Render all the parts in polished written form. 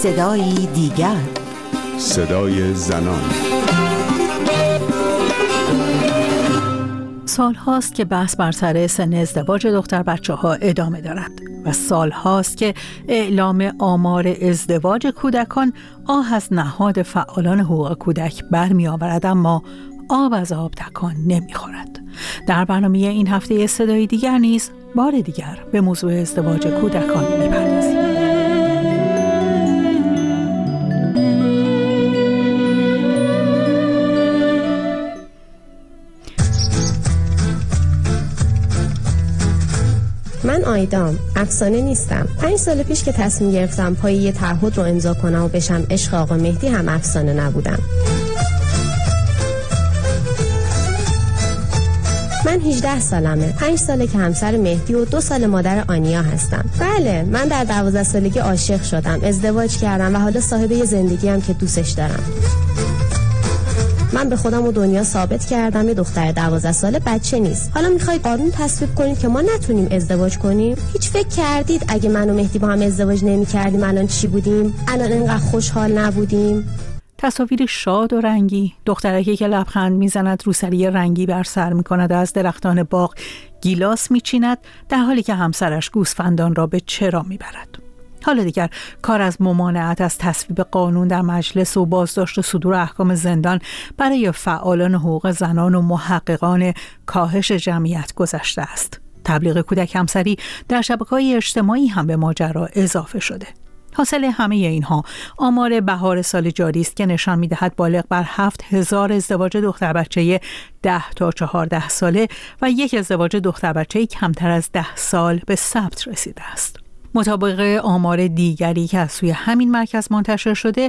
صدایی دیگر، صدای زنان. سال هاست که بحث بر سر سن ازدواج دختر بچه ها ادامه دارد و سال هاست که اعلام آمار ازدواج کودکان آه از نهاد فعالان حقوق کودک برمی آورد، اما آب از آب تکان نمی خورد. در برنامه این هفته صدای دیگر نیز بار دیگر به موضوع ازدواج کودکان می پردازیم. من آیدام، افسانه نیستم. 5 سال پیش که تصمیم گرفتم پای یه تعهد رو امضا کنم و بشم عشق آقا مهدی هم افسانه نبودم. من 18 سالمه. 5 ساله که همسر مهدی و 2 سال مادر آنیا هستم. بله، من در 12 سالگی عاشق شدم، ازدواج کردم و حالا صاحب یه زندگیم که دوستش دارم. من به خودم و دنیا ثابت کردم یه دختر 12 ساله بچه نیست. حالا میخواید قانون تصویب کنید که ما نتونیم ازدواج کنیم؟ هیچ فکر کردید اگه من و مهدی با هم ازدواج نمی‌کردیم الان چی بودیم؟ الان اینقدر خوشحال نبودیم؟ تصاویر شاد و رنگی، دخترکی که لبخند میزند، روسری رنگی بر سر میکند و از درختان باغ گیلاس میچیند، در حالی که همسرش گوسفندان را به چرا میبرد. حالا دیگر کار از ممانعت از تصویب قانون در مجلس و بازداشت و صدور احکام زندان برای فعالان حقوق زنان و محققان کاهش جمعیت گذشته است. تبلیغ کودک همسری در شبکه‌های اجتماعی هم به ماجرا اضافه شده. حاصل همه اینها آمار بهار سال جاری است که نشان می‌دهد بالغ بر 7,000 ازدواج دختر بچه 10 تا 14 ساله و یک ازدواج دختر بچه کمتر از 10 سال به ثبت رسیده است. مطابق آمار دیگری که از سوی همین مرکز منتشر شده،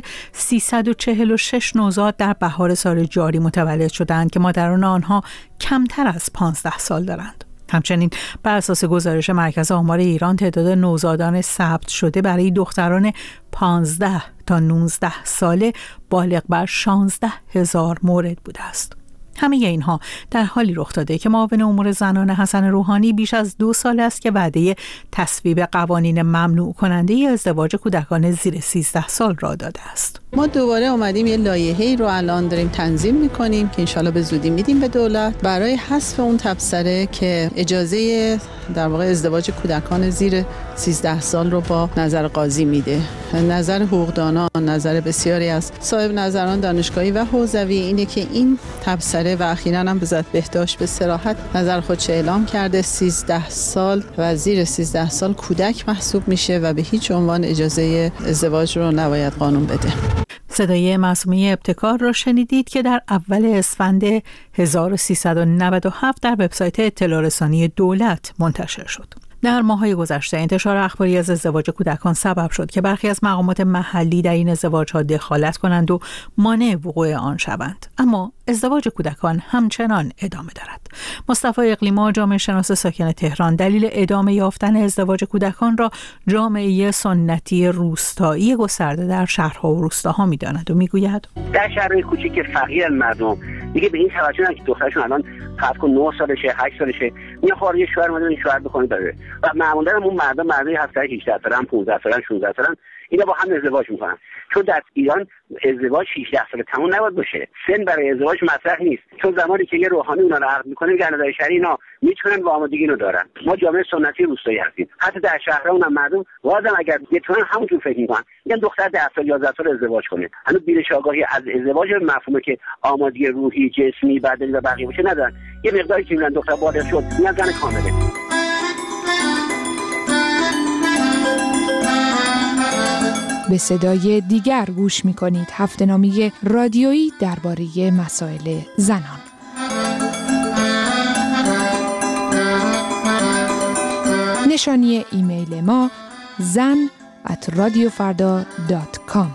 346 نوزاد در بهار سال جاری متولد شدند که مادران آنها کمتر از 15 سال دارند. همچنین بر اساس گزارش مرکز آمار ایران، تعداد نوزادان ثبت شده برای دختران 15 تا 19 ساله بالغ بر 16,000 مورد بوده است. همه اینها در حالی رخ داده که معاون امور زنان حسن روحانی بیش از 2 سال است که وعده تصویب قوانین ممنوع کننده ازدواج کودکان زیر 13 سال را داده است. ما دوباره اومدیم یه لایحه‌ای رو الان داریم تنظیم می‌کنیم که انشالله به زودی میدیم به دولت برای حذف اون تبصره که اجازه در واقع ازدواج کودکان زیر 13 سال رو با نظر قاضی میده. نظر حقوقدانان، نظر بسیاری از صاحب نظران دانشگاهی و حوزوی اینه که این تبصره و اخیراً هم به ذات بهداشت به صراحت نظر خودش اعلام کرده 13 سال و زیر 13 سال کودک محسوب میشه و به هیچ عنوان اجازه ازدواج رو نباید قانون بده. صدای معصومه ابتکار را شنیدید که در اول اسفند 1397 در وبسایت اطلاع رسانی دولت منتشر شد. در ماه‌های گذشته انتشار اخباری از ازدواج کودکان سبب شد که برخی از مقامات محلی در این ازدواج‌ها دخالت کنند و مانع وقوع آن شوند، اما ازدواج کودکان همچنان ادامه دارد. مصطفی اقلیما، جامعه شناس ساکن تهران، دلیل ادامه یافتن ازدواج کودکان را جامعه سنتی روستایی گسترده در شهرها و روستاها می‌داند و می‌گوید در شهرهای کوچیک فقیر مردم دیگه به این توجه ندارن که دخترشون الان فرض کن 9 سالشه 8 سالشه میاد خارج شوهر اومده این شوهر بکنه داره و معمولا اون مردای 17 18 سالن 15 سالن 16 سالن اینا با هم ازدواج میکنن، چون در ایران ازدواج 18 سال تموم نباید باشه. سن برای ازدواج مطرح نیست، چون زمانی که یه روحانی اونا رو عقد میکنه میگن نظر شرعی اینا میتونن و آمادگی رو دارن. ما جامعه سنتی روستایی هستیم، حتی در شهرها اونم مردم وادم اگر بتونن همونجور فکر میکنن، میگن دختر 10 سال 11 سال ازدواج کنه. هنوز بینش آگاهی از ازدواج مفهومه که آمادگی روحی، جسمی، بدنی و بقیه باشه ندارن. یه مقداری که میگن دختر بالغ شد میگن زن کامله. به صدای دیگر گوش می‌کنید، هفته‌نامه رادیویی درباره مسائل زنان. نشانی ایمیل ما zan@radiofarda.com.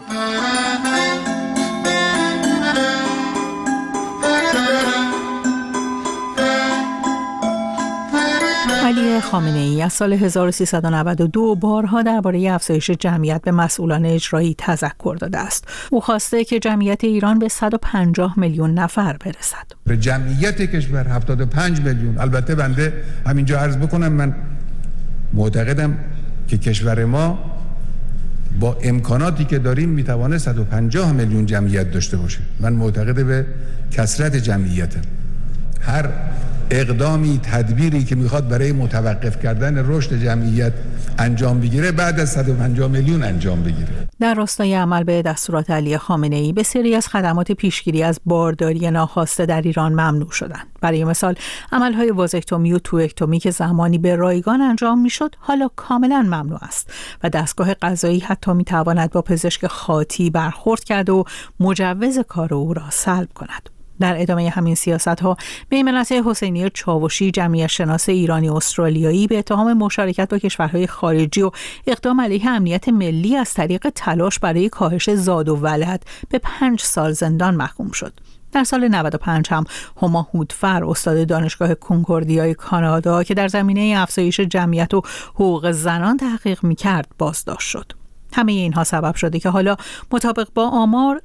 علی خامنه‌ای از سال 1392 بارها درباره افزایش جمعیت به مسئولان اجرایی تذکر داده است. او خواسته که جمعیت ایران به 150 میلیون نفر برسد. به جمعیت کشور 75 میلیون. البته بنده همینجا عرض بکنم من معتقدم که کشور ما با امکاناتی که داریم میتوانه 150 میلیون جمعیت داشته باشه. من معتقد به کثرت جمعیتم. هر اقدامی، تدبیری که میخواد برای متوقف کردن رشد جمعیت انجام بگیره بعد از 150 میلیون انجام بگیره. در راستای عمل به دستورات علی خامنه‌ای بسیاری از خدمات پیشگیری از بارداری ناخواسته در ایران ممنوع شدند. برای مثال عملهای وازکتومی و توئکتومی که زمانی به رایگان انجام میشد حالا کاملا ممنوع است و دستگاه قضایی حتی میتواند با پزشک خاطی برخورد کرد و مجوز کار او را سلب کند. در ادامه همین سیاست‌ها میمنت حسینی چاوشی، جمعیت شناس ایرانی استرالیایی، به اتهام مشارکت با کشورهای خارجی و اقدام علیه امنیت ملی از طریق تلاش برای کاهش زاد و ولد به 5 سال زندان محکوم شد. در سال 95 هم هما هودفر، استاد دانشگاه کنکوردیای کانادا که در زمینه افزایش جمعیت و حقوق زنان تحقیق می‌کرد، بازداشت شد. همه اینها سبب شده که حالا مطابق با آمار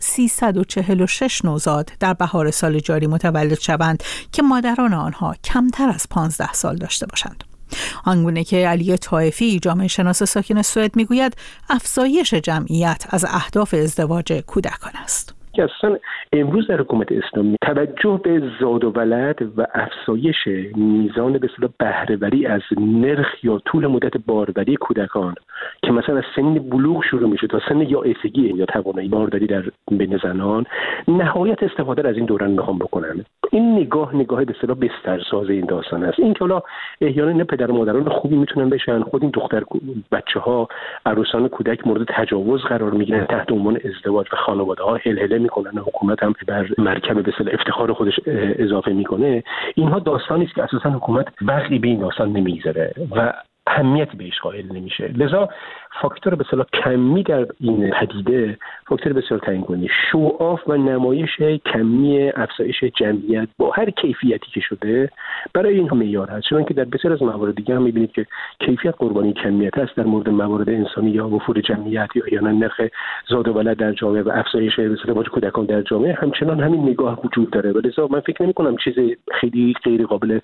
346 نوزاد در بهار سال جاری متولد شوند که مادران آنها کمتر از 15 سال داشته باشند. آنگونه که علی طائفی، جامعه شناس ساکن سوئد، میگوید افزایش جمعیت از اهداف ازدواج کودکان است. که اصلا امروز در حکومت اسلامی توجه به زاد و ولد و افزایش میزان به اصطلاح بهره‌وری از نرخ یا طول مدت باروری کودکان که مثلا از سن بلوغ شروع میشه تا سن یا ایسگی یا توانایی بارداری در بین زنان، نهایت استفاده از این دوران میخوام بکنن. این نگاه به اصطلاح بسترساز این داستان است. این که حالا احیانا پدر و مادران خوبی میتونن بشن، خود این دختر بچه‌ها، عروسان کودک مورد تجاوز قرار میگیرن، تحت عنوان ازدواج و خانواده‌ها هلهله میکنن، حکومت هم بر مرکب به اصطلاح افتخار خودش اضافه میکنه. اینها داستانی است که اساسا حکومت وقتی به این داستان نمیگذره و اهمیت بهش قائل نمیشه. لذا فاکتور به اصطلاح کمی در این پدیده فاکتور بسیار تعیین‌کننده، شوآف و نمایش کمی افزایش جمعیت با هر کیفیتی که شده برای اینها معیار هست. چون که در بسیار از موارد دیگه هم می‌بینید که کیفیت قربانی کمیت است. در مورد موارد انسانی یا وفور جمعیت یا نرخ زاد و ولد در جامعه و افزایش ازدواج کودکان در جامعه همچنان همین نگاه وجود داره. لذا من فکر نمی‌کنم چیز خیلی غیر قابل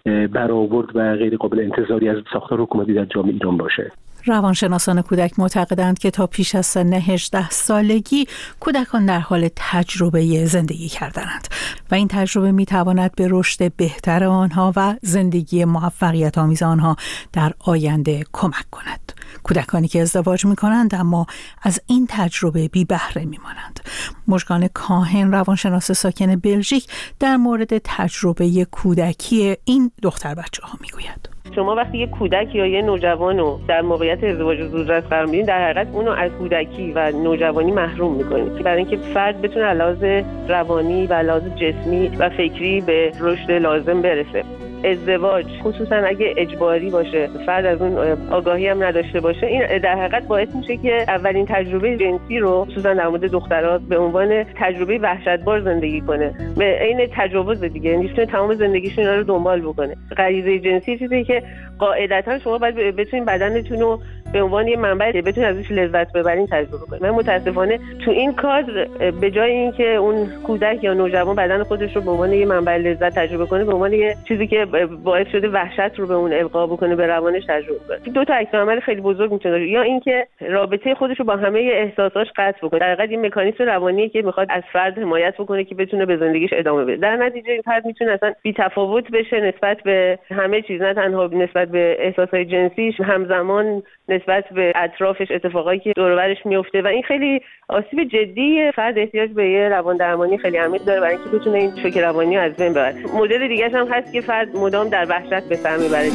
برآورد و غیر قابل انتظاری از ساختار حکومتی در جامعه ایران باشه. روانشناسان کودک معتقدند که تا پیش از سن 18 سالگی کودکان در حال تجربه زندگی کردنند و این تجربه میتواند به رشد بهتر آنها و زندگی موفقیت آمیز آنها در آینده کمک کند. کودکانی که ازدواج میکنند اما از این تجربه بی بهره میمانند. مژگان کاهن، روانشناس ساکن بلژیک، در مورد تجربه کودکی این دختر بچه‌ها میگوید. شما وقتی یه کودک یا یه نوجوان رو در موقعیت ازدواج زودرس قرار میدین، در حقیقت اونو از کودکی و نوجوانی محروم میکنید، برای اینکه فرد بتونه علاوه روانی و علاوه جسمی و فکری به رشد لازم برسه. ازدواج خصوصا اگه اجباری باشه، فرد از اون آگاهی هم نداشته باشه، این در حقیقت باعث میشه که اولین تجربه جنسی رو خصوصا در مورد دخترها به عنوان تجربه وحشتبار زندگی کنه، به عین تجاوز دیگه، یعنی تمام زندگیشون رو دنبال بکنه. غریزه جنسی چیزی که قاعدتا شما باید بتونین بدنتون رو به عنوان یه منبع که بتونین ازش لذت ببرین تجربه کنین. من متاسفانه تو این کار به جای اینکه اون کودک یا نوجوان بدن خودش رو به عنوان یه منبع لذت تجربه کنه، به عنوان یه چیزی که باعث شده وحشت رو به اون القا بکنه، به روانش تجربه کنه. دو تا عکس‌العمل خیلی بزرگ میتونه، یا اینکه رابطه خودش رو با همه احساساش قطع بکنه. در حقیقت این مکانیزم روانیه که میخواد از فرد حمایت بکنه که بتونه به زندگیش ادامه بده. در نتیجه این فرد میتونه اصلا بی‌تفاوت بشه نسبت به همه چیز، نه تنها نسبت به احساسات جنسیش، همزمان نسبت به اطرافش، اتفاقایی که دور و برش میفته و این خیلی آسیب جدی. فرد احتیاج به یه روان درمانی خیلی عمیق داره برای اینکه بتونه این شوک روانی رو از بین ببره. مدل دیگه‌ش هم هست که فرد مدام در وحشت به سر میبره.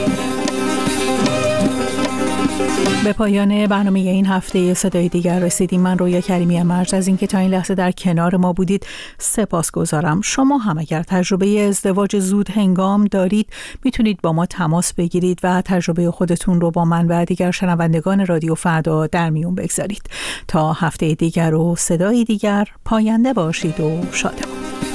به پایان برنامه این هفته صدای دیگر رسیدیم. من رویا کریمی مرج از اینکه تا این لحظه در کنار ما بودید سپاسگزارم. شما هم اگر تجربه ازدواج زود هنگام دارید میتونید با ما تماس بگیرید و تجربه خودتون رو با من و دیگر شنوندگان رادیو فردا در میون بگذارید. تا هفته دیگر و صدای دیگر، پاینده باشید و شادمان.